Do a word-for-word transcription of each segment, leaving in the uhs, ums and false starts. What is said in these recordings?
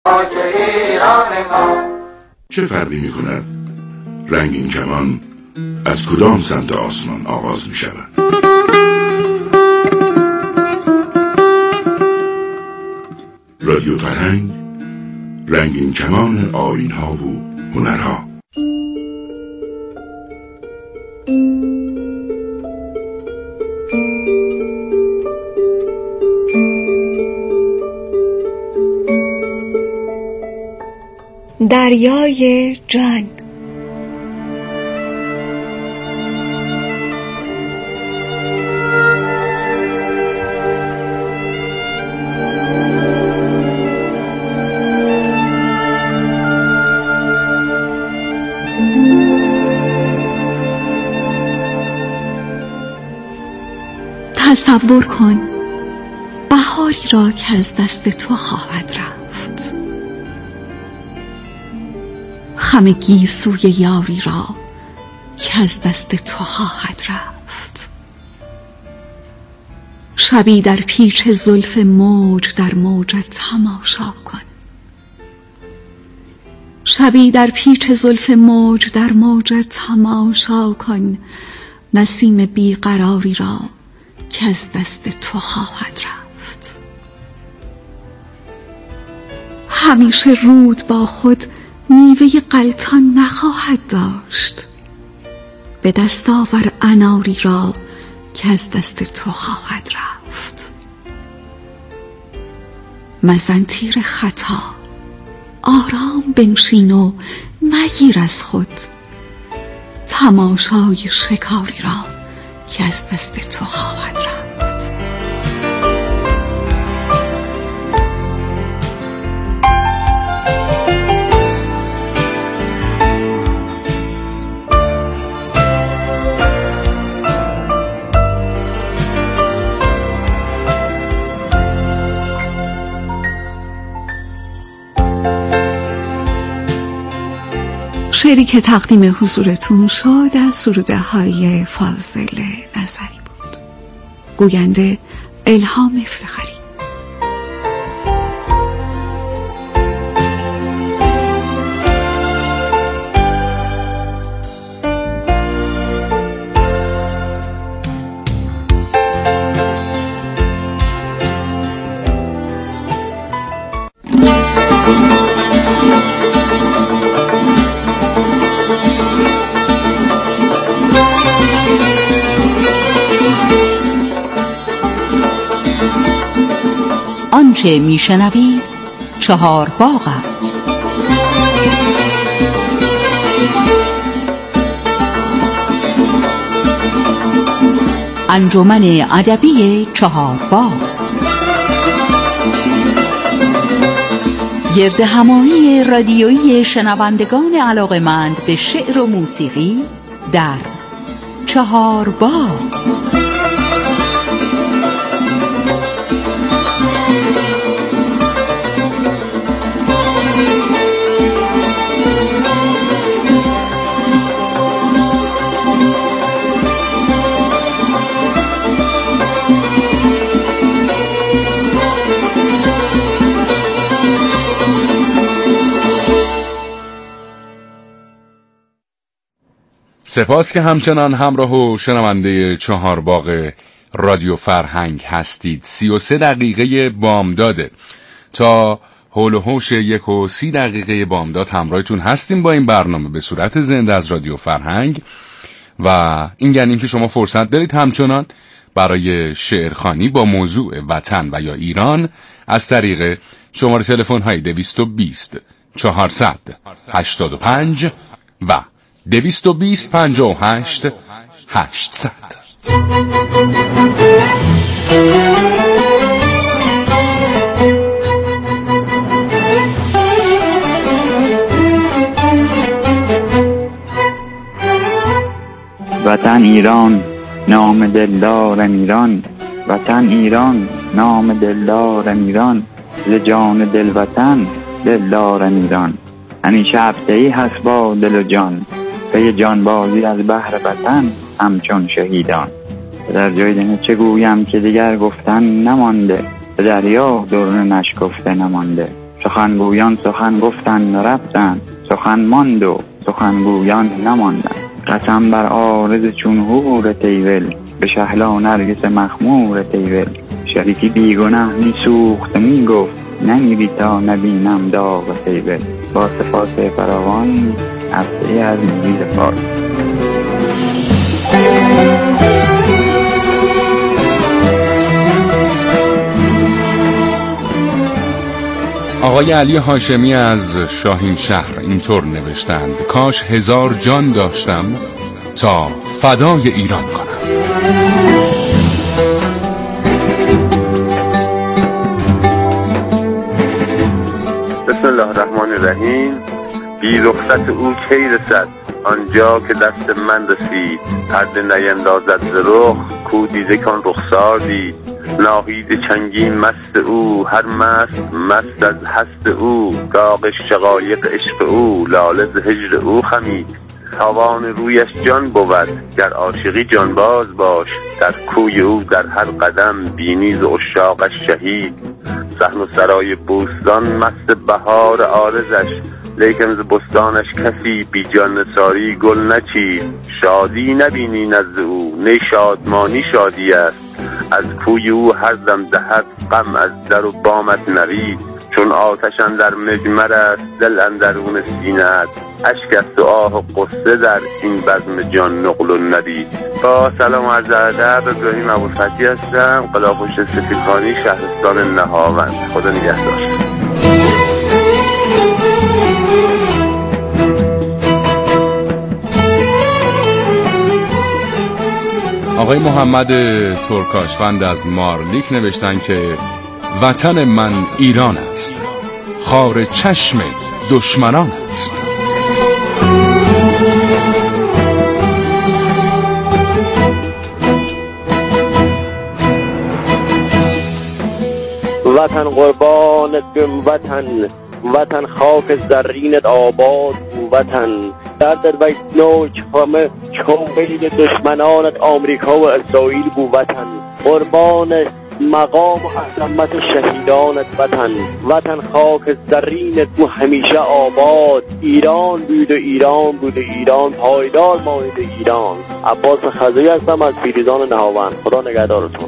چه فرقی می کند رنگین کمان از کدام سمت آسمان آغاز می شود؟ رادیو فرهنگ، رنگین کمان آیین ها و هنرها. دریای جان. تصور کن بهاری را که از دست تو خواهد رفت، خم گیسوی یاری را که از دست تو خواهد رفت، شبی در پیچ زلف موج در موجت تماشا کن، شبی در پیچ زلف موج در موجت تماشا کن، نسیم بیقراری را که از دست تو خواهد رفت. همیشه رود با خود میوه غلطان نخواهد داشت، به دست آور اناری را که از دست تو خواهد رفت. مزن تیر خطا، آرام بنشین و مگیر از خود تماشای شکاری را که از دست تو خواهد رفت. شعری که تقدیم حضورتون شد از سروده های فاضل نظری بود. گوینده الهام افتخاری. آنچه میشنوید چهار باغ است. انجمن ادبی چهار باغ گرد همایی رادیویی شنوندگان علاقه‌مند به شعر و موسیقی در چهار باغ. سپاس که همچنان همراه و شنونده چهار باغ رادیو فرهنگ هستید. سی و سه دقیقه بامداده تا حول و حوش یک و سی دقیقه بامداد همراهتون هستیم با این برنامه به صورت زنده از رادیو فرهنگ و این یعنی که شما فرصت دارید همچنان برای شعرخوانی با موضوع وطن و یا ایران از طریق شماره تلفن های دویست و بیست چهارصد هشتاد و پنج و دویست و بیست پنجاه و هشت هشتصد. وطن ایران نام دلدارم ایران، وطن ایران نام دلدارم ایران، ز جان دل وطن دلدارم ایران، همیشه هفته‌ای هست با دل و جان، پی جانبازی از بحر وطن همچون شهیدان. در جای دنیا چه گویم که دیگر گفتن نمانده، به دریا در نشکفته نمانده، چه سخنگویان سخن گفتند و رفتند، سخن ماند و سخنگویان نماندند. قسم بر عارض چون حور تیول، به شهلا نرگس مخمور تیول. شریکی بیگنه می سوخت می گفت، نمیری تا نبینم داغ تیول. با سپاس فراوان، هفته از انگیز فارس. آقای علی هاشمی از شاهین شهر اینطور نوشتند: کاش هزار جان داشتم تا فدای ایران کنم. بسم الله الرحمن الرحیم. بی رخصت او کی رسد، آنجا که دست من رسید. پرده نیندازد ز رخ، کو دیده کان رخسار دید. ناهید چنگین مست او، هر مست مست از هست او. داغ شقایق عشق او، لاله ز هجر او خمید. تاوان رویش جان بود، گر عاشقی جانباز باش. در کوی او در هر قدم، بینی ز عشاقش شهید. صحن و سرای بوستان مست بهار عارضش، لیکن ز بستانش کسی بی جان نثاری گل نچید. شادی نبینی نزد او، نی شادمانی شادی است. از کوی او هر دم دهد غم، از در و بامت نرید. چون آتش اندر مجمر است، دل اندرون سینه است. اشک است و آه و قصه در این بزم جان نقل و ندید. با سلام و عرض ادب، ابراهیم ابوالفتحی هستم، قلاپشت سفیدخانی، شهرستان نهاوند. خدا نگهدار. آقای محمد ترکاشفند از مارلیک نوشتن که وطن من ایران است، خار چشم دشمنان است. وطن قربانت بم وطن، وطن خاک زرینت آباد وطن. دردت و نوک همه چون بین دشمنانت آمریکا و اسرائیل بو وطن. قربان مقام و عظمت شهیدانت وطن. وطن خاک زرینت بو همیشه آباد. ایران بود و ایران بود و ایران پایدار ماند ایران. عباس خضری هستم از پیریزان نهاوند. خدا نگهدارتون.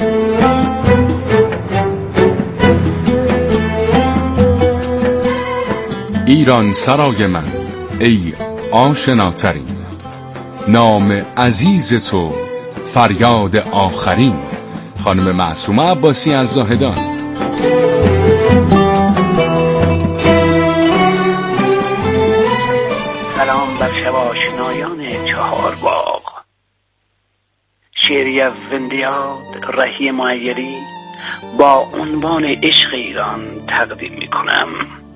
ایران سرای من ای آشناترین، نام عزیز تو فریاد آخرین. خانم معصومه عباسی از زاهدان. سلام بر شب آشنایان چهار باغ. شعری از زندیات رهی معیری با عنوان عشق ایران تقدیم می کنم.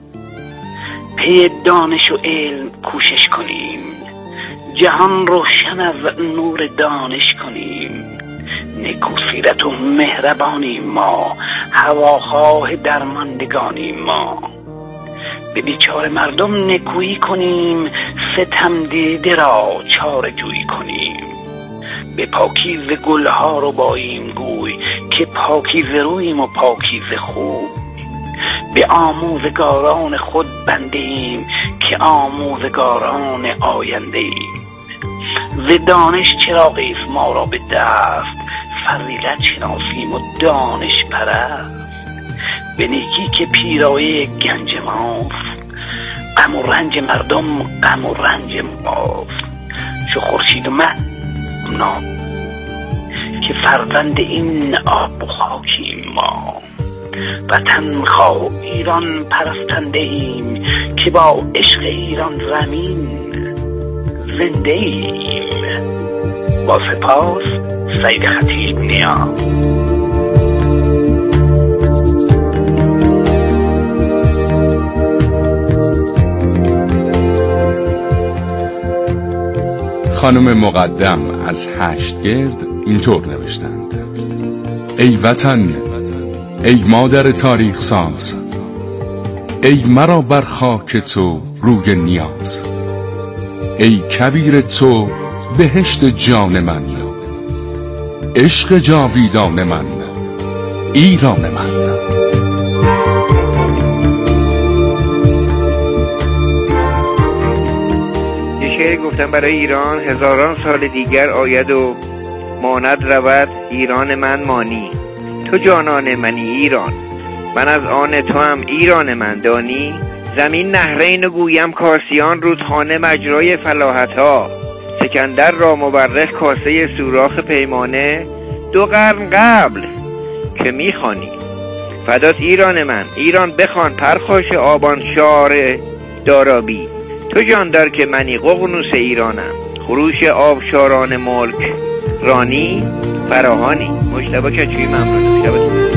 پی دانش و علم کوشش کنیم، جهان روشن از نور دانش کنیم. نیکو سیرت و مهربانیم ما، هواخواه درماندگانیم ما. به بیچاره مردم نکویی کنیم، ستم دیده را چاره جویی کنیم. به پاکیزه گلها رو باییم گوی، که پاکیزه رویم و پاکیزه خوب. به آموزگاران خود بنده ایم، که آموزگاران آینده ایم. ز دانش چراغی است ما را به دست، فضیلت شناسیم و دانش پرست. به نیکی که پیرایه گنج ماست، غم و رنج مردم غم و رنج ماست. چو خورشید و مه نام که فرزند این آب و خاکیم ما. وطن خواه ایران پرستنده ایم، که با عشق ایران زمین زنده ایم. با سپاس، سید خطیب نیا. خانم مقدم از هشتگرد اینطور نوشتند: ای وطن، ای مادر تاریخ ساز، ای مرا بر خاک تو روی نیاز. ای کبیر تو بهشت جان من، عشق جاویدان من، ایران من. گفتن برای ایران هزاران سال دیگر آید و ماند رود ایران من مانی. تو جانان منی ایران، من از آن تو هم ایران من دانی. زمین نهرین و گویم کاسیان، رودخانه مجرای فلاحت ها. سکندر را مورخ کاسه سوراخ پیمانه، دو قرن قبل که میخوانی. فدات ایران من، ایران بخوان پرخاش آبان شار دارابی. تو جاندار که منی ققنوس ایرانم، خروش آبشاران ملک رانی فراهانی. مجتبی کچویی، ممنون. شبتون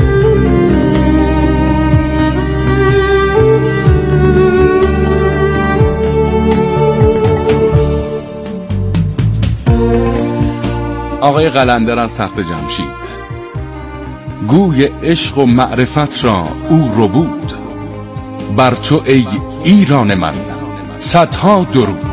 آقای قلندر از تخت جمشید: گوی عشق و معرفت را او رو بود، بر تو ای ایران من صدها درود.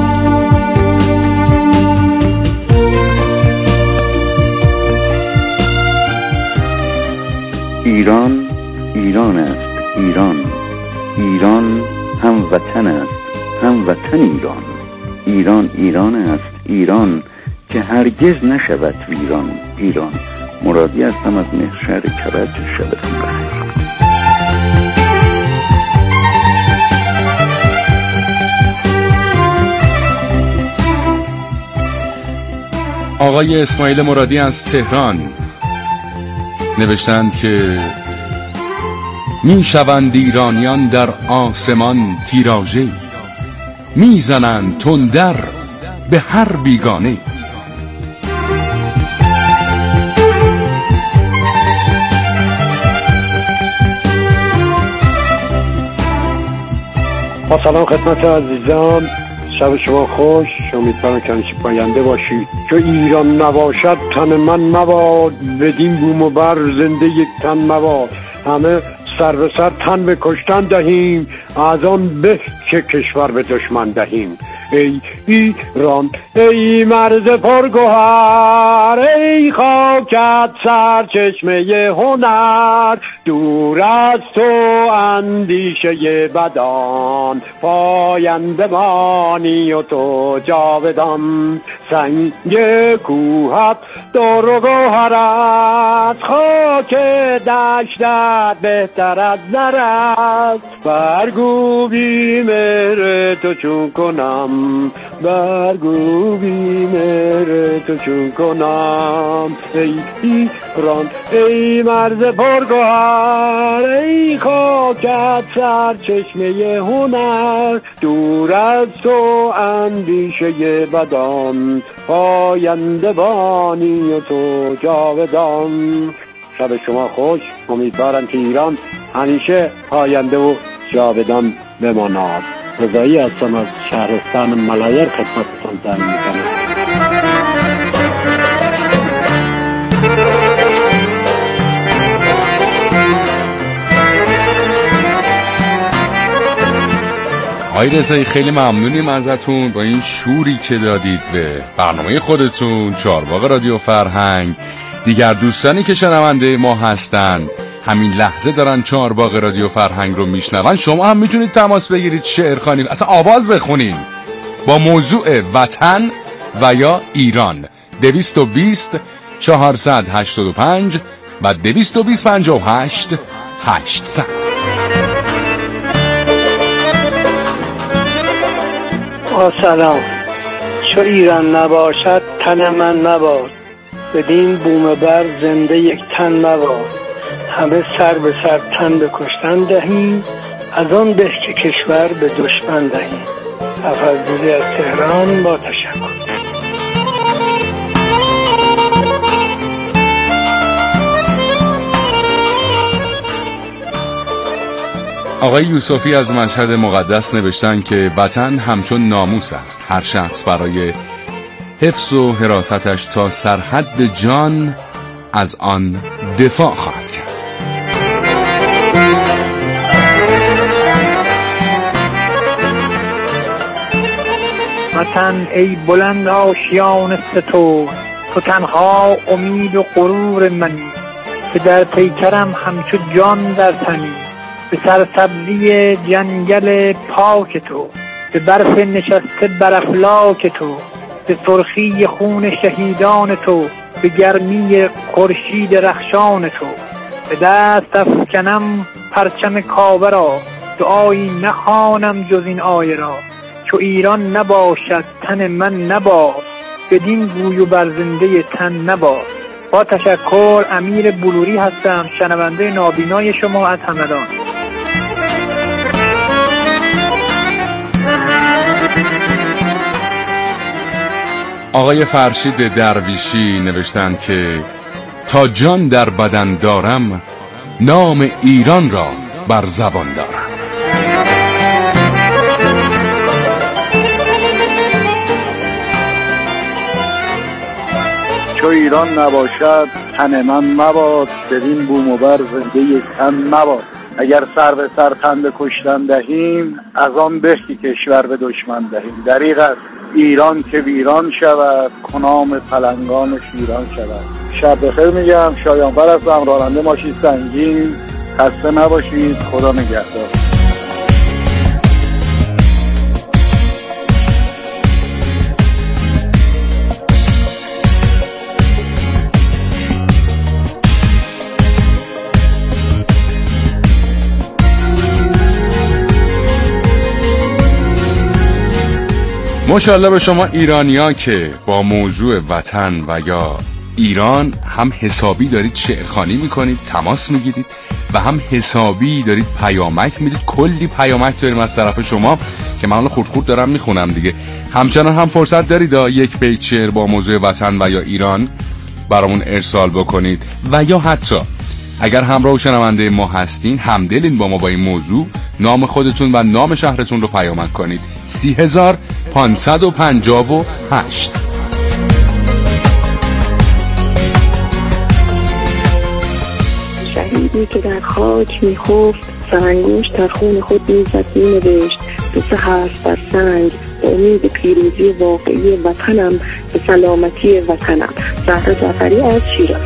ایران ایران است، ایران ایران هم وطن است، هم وطن ایران. ایران ایران است، ایران که هرگز نشود ویران. ایران. مرادی هستم از مهرشهر کرج. شبتون بخیر. آقای اسماعیل مرادی از تهران نوشتند که میشوند ایرانیان در آسمان تیراژه، میزنند تندر به هر بیگانه. با سلام خدمت عزیزان، شب شما خوش. امیدوارم که همیشه پاینده باشید. چو ایران نباشد تن من مباد، بدین بوم و بر زنده یک تن مباد. همه سر به سر تن به کشتن دهیم، از آن به که کشور به دشمن دهیم. ای ایران ای مرز پرگوهر، ای خاکت سرچشمه هنر. دور از تو اندیشه بدان، پاینده مانی و تو جاودان. سنگ کوهت در و گوهرت، خاک دشتت بهتر از زر است. برگو بی مهر تو چون کنم، برگو بی مهر تو چون کنم. ای ایران ای مرز پرگوهر، ای خاکت سرچشمه هنر. دور از تو اندیشه بدان، پاینده بانی و تو جاودان. شب شما خوش. امیدوارم که ایران همیشه پاینده و جاودان بماند. رضایی هستم از شهرستان ملایر خدمتتون زنگ می‌زنم. آقای رضایی خیلی ممنونیم ازتون با این شوری که دادید به برنامه خودتون چهارباغ رادیو فرهنگ. دیگر دوستانی که شنونده ما هستن همین لحظه دارن چهارباغ رادیو فرهنگ رو میشنون، شما هم میتونید تماس بگیرید، شعر خوانید، اصلا آواز بخونید با موضوع وطن و یا ایران. دویست و بیست چهارصد هشتاد و پنج و دویست و بیست پنجاه و هشت هشتصد. سلام. چو ایران نباشد تن من مباد، بدین بوم بر زنده یک تن مباد. همه سر به سر تن به کشتن دهیم، از آن به که کشور به دشمن دهیم. تفضلی از تهران با تشکر. آقای یوسفی از مشهد مقدس نوشتن که وطن همچون ناموس است، هر شخص برای حفظ و حراستش تا سرحد جان از آن دفاع خواهد کرد. وطن ای بلند آشیان ستور، تو تنها امید و غرور منی. که در پیکرم همچو جان در تنی، به سرسبزی جنگل پاک تو. به برف نشسته بر افلاک تو، به سرخی خون شهیدان تو، به گرمی خورشید رخشان تو. به دست افکنم پرچم کعبه را، دعایی نخوانم جز این آیه را. چو ایران نباشد تن من نباد، بدین گوی و بر زنده تن نباد. با تشکر، امیر بلوری هستم، شنونده نابینای شما از همدان. آقای فرشید درویشی نوشتند که تا جان در بدن دارم، نام ایران را بر زبان دارم. چو ایران نباشد تن من مباد، بدین بوم و بر زنده یک تن مباد. اگر سر به سر تن به کشتن دهیم، از آن به که کشور به دشمن دهیم. دریغ است ایران که ویران شود، کنام پلنگان شیران شود. شب بخیر میگم، شایان‌بر هستم، راننده ماشین سنگین. خسته نباشید، خدا نگهدار. ماشاءالله به شما ایرانیا که با موضوع وطن و یا ایران هم حسابی دارید شعرخوانی میکنید، تماس میگیرید و هم حسابی دارید پیامک میدید. کلی پیامک داریم از طرف شما که من خورد خورد دارم میخونم دیگه. همچنان هم فرصت دارید یک بیت شعر با موضوع وطن و یا ایران برامون ارسال بکنید و یا حتی اگر همراه شنونده ما هستین، همدلین با ما با این موضوع، نام خودتون و نام شهرتون رو پیامک کنید. سی هزار پانصد و پنجاه و هشت. شهیدی که در خاک میخفت، سرانگوش در خون خود میزد مینوشت. دو سه حرف بر سنگ به امید پیروزی واقعی وطنم، به سلامتی وطنم. زهرا جعفری از شیراز.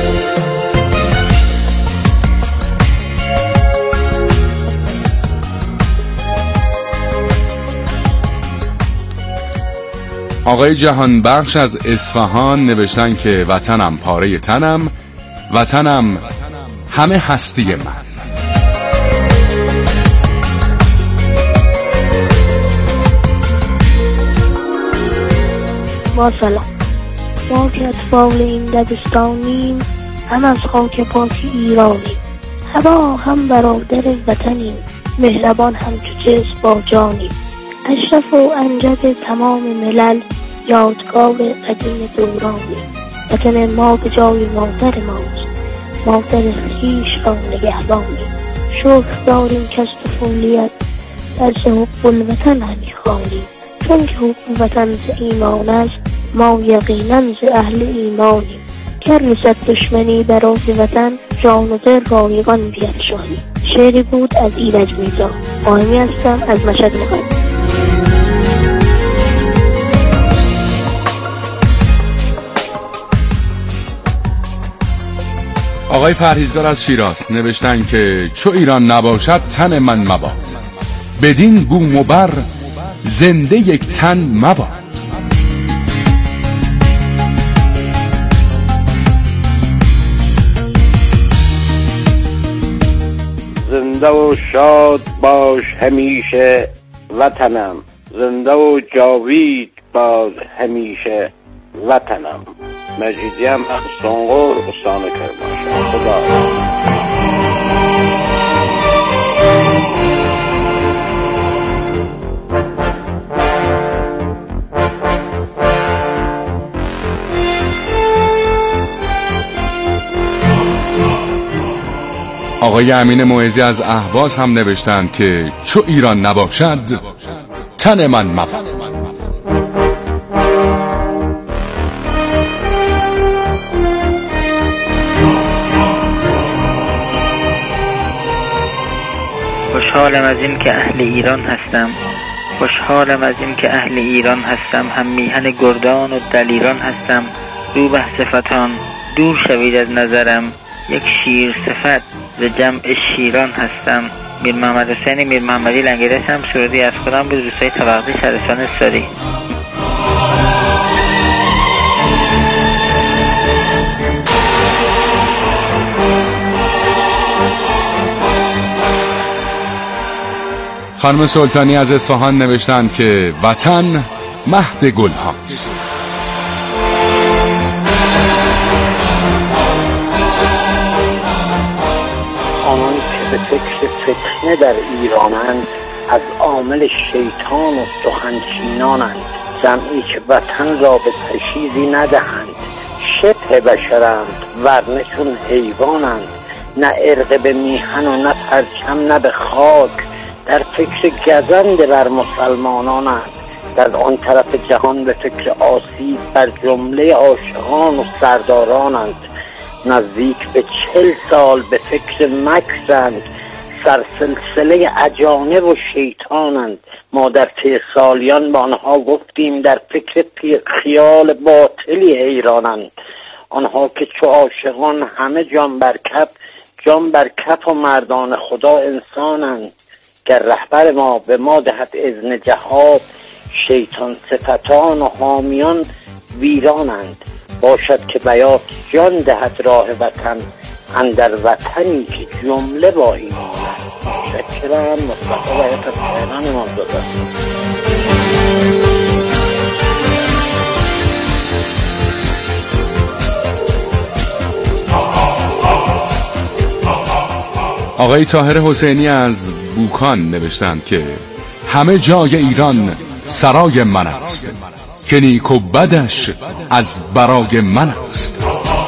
آقای جهان بخش از اصفهان نوشتن که وطنم پاره تنم، وطنم همه هستی من. با سلام، ما که اطفال این دبستانیم، هم از خاک پاک ایرانیم. هوا هم برادر وطنیم، مهربان هم تو جسم با جانیم. اشرف و امجد تمام ملل، یادگار قدیم دورانیم. وطن ما به جای مادر ماست، مادر خویش را نگهبانیم. شکر داریم که از طفولیت درس حب الوطن همی خوانیم. چون که حب وطن ز ایمان است، ما یقینا ز اهل ایمانیم. گر رسد دشمنی بر آز وطن، جان و دل رایگان بیفشانیم. شعری بود از ایرج میرزا. آهنی هستم از مشهد مقدم. آقای پرهیزگار از شیراز نوشتن که چو ایران نباشد تن من مباد، بدین بوم و بر زنده یک تن مباد. زنده و شاد باش همیشه وطنم، زنده و جاوید باز همیشه وطنم. مجیدی هم سنگور استان کرمانشاه. خدا آقای امین موعظی از اهواز هم نوشتند که چو ایران نباشد تن من مباد. خوشحالم از این که اهل ایران هستم، خوشحالم از این که اهل ایران هستم. هم میهن گردان و دلیران هستم. رو به صفتان دور شوید از نظرم، یک شیر صفت ز جمع شیران هستم. میر محمد حسین میر محمدی لنگرش هم سرودی از خودم بود، روستای طبقه شهرستان استاری. خانم سلطانی از اصفهان نوشتند که وطن مهد گل هاست. آنان که به فکر فتنه در ایرانند، از عامل شیطان و سخنچینانند. جمعی که وطن را به تشییدی ندهند، شبه بشرند ورنه چون حیوانند. نه ارق به میهن و نه پرچم نه به خاک، در فکر گزند بر مسلمانانند. در آن طرف جهان به فکر آسیب بر جمله عاشقان و سردارانند. نزدیک به چل سال به فکر مکرند، سرسلسله اجانب و شیطانند. ما در طی سالیان با آنها گفتیم در فکر خیال باطلی حیرانند. آنها که چو عاشقان همه جان بر کف، جان بر کف و مردان خدا انسانند. گر رهبر ما به ما دهد اذن جهاد، شیطان صفتان و حامیان ویرانند. باشد که بیات جان دهد راه وطن، اندر وطنی که جمله با ایمانند. شکرم مصطفی بیات از تهران امام زاده. آقای طاهر حسینی از بوکان نوشتند که همه جای ایران سرای من است، که نیک و بدش از برای من است.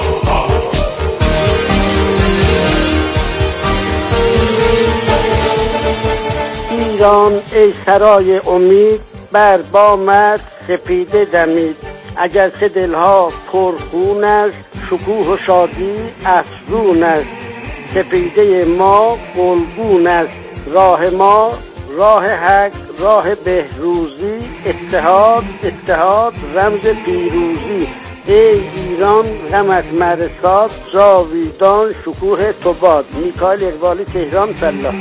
ایران ای سرای امید، بر بامت سپیده دمید. اگر چه دلها پرخون است، شکوه و شادی افزون است. سپیده ما گلگون است، راه ما راه حق، راه بهروزی. اتحاد اتحاد رمز پیروزی. ای ایران غمت مرساد، جاویدان شکوه تو باد. میکائیل اقبالی، تهران. فلا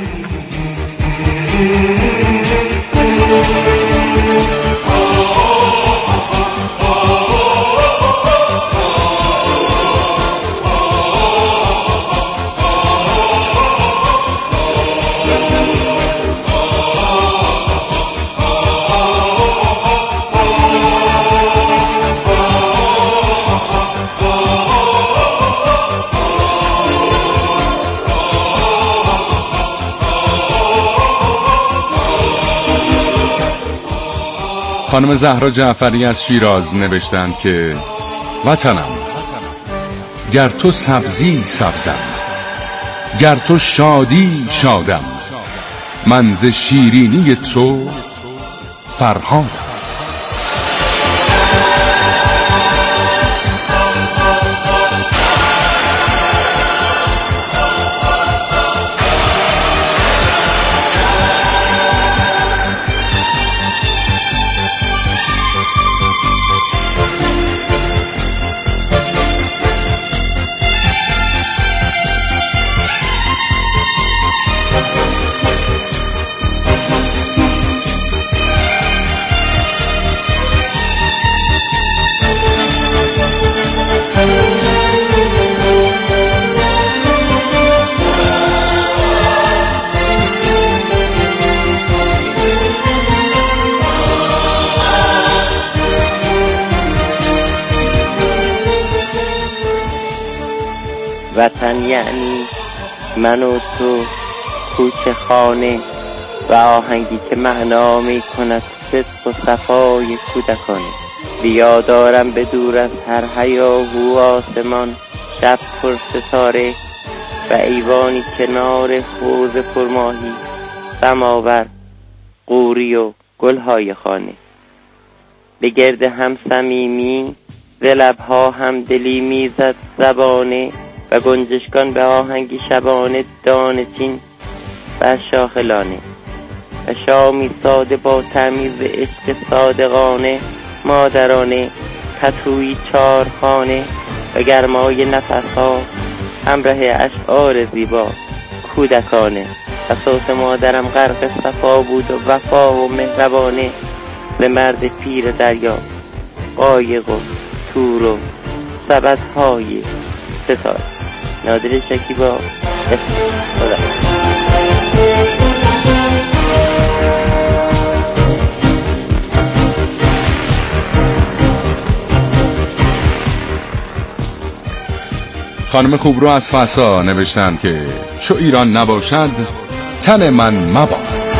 خانم زهرا جعفری از شیراز نوشتند که وطنم گر تو سبزی سبزم، گر تو شادی شادم. من ز شیرینی تو فرهادم. وطن یعنی من و تو، کوچه خانه و آهنگی که معنا می کند صدق و صفای کودکانه. بیا دارم به دور از هر هیاهو آسمان، شب پر ستاره و ایوانی کنار حوض پرماهی، سماور، قوری و گلهای خانه. به گرد هم صمیمی ز لبها هم دلی میزد زبانه، و گنجشکان به آهنگی شبانه دانه چین و شاخلانه. و شامی ساده با تمیز عشق صادقانه، مادرانه پتویی چارخانه. و گرمای نفسها همراه اشعار زیبا کودکانه. اساس مادرم غرق صفا بود و وفا و مهربانه به مرد پیر دریا، قایق و تور و سبدهای ستاره. نادر شکیبا. خدا. خانم خوبرو از فسا نوشتن که چو ایران نباشد تن من مباد.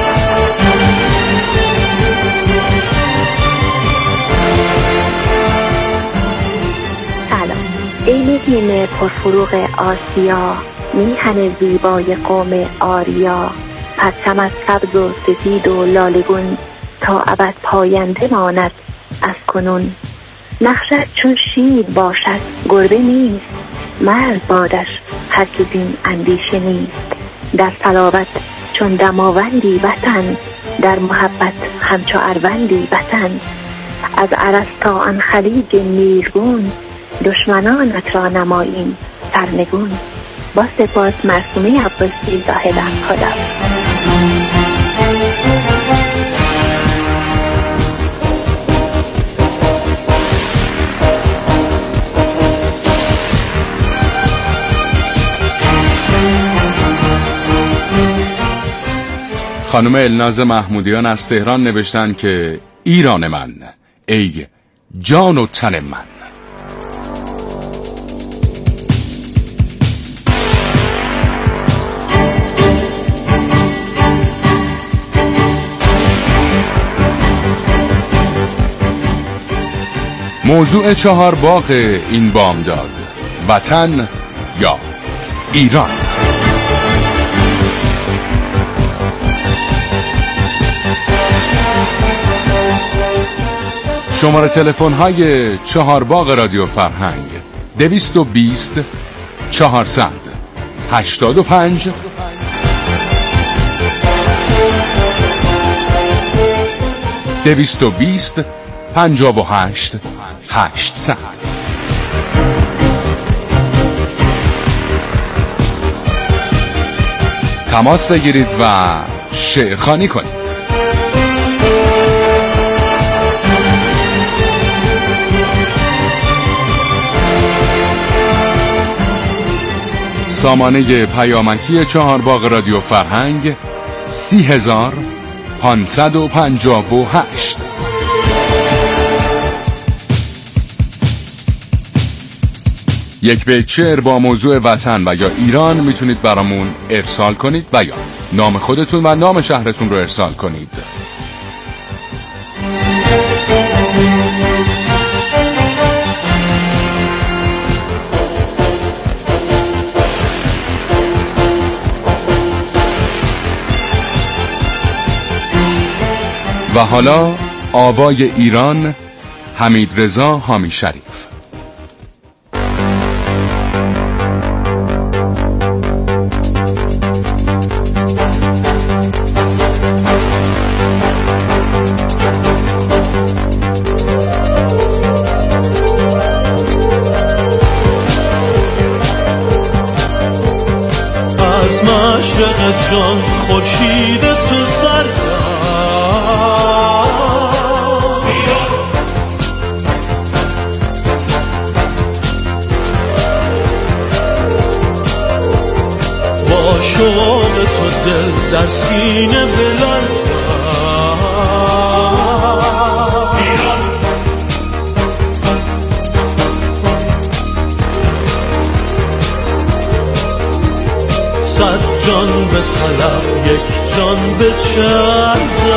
سلام ای نگین پرفروغ آسیا، میهن زیبای قوم آریا، پرچم از سبز و سفید و لالگون تا ابد پاینده ماند از کنون. نقشت چون شیر باشد گربه نیست، مرد بادش هرگز این اندیشه نیست. در صلابت چون دماوندی وطن، در محبت همچو اروندی وطن. از عرس تا آن خلیج نیلگون، دشمنانت را نماییم سرنگون. با سپاس، مرسومه عباسی، زاهدم. خدا. خانم الناز محمودیان از تهران نوشتن که ایران من، ای جان و تن من. موضوع چهار باغ این بامداد: وطن یا ایران. شماره تلفن های چهار باغ رادیو فرهنگ: دویست و بیست چهارصد هشتاد و پنج دویست و بیست پنجاه و هشت هشتصد. تماس بگیرید و شعرخوانی کنید. سامانه پیامکی چهار باغ رادیو فرهنگ: سی هزار پانصد و پنجاه و هشت. یک بیت شعر با موضوع وطن و یا ایران میتونید برامون ارسال کنید و یا نام خودتون و نام شهرتون رو ارسال کنید. و حالا آوای ایران، حمید رضا حامی شریف. از مشرق جان خورشید تو سر زد، با شوق تو دل در سینه بلرزد. صد جان به طلب یک جان به چرز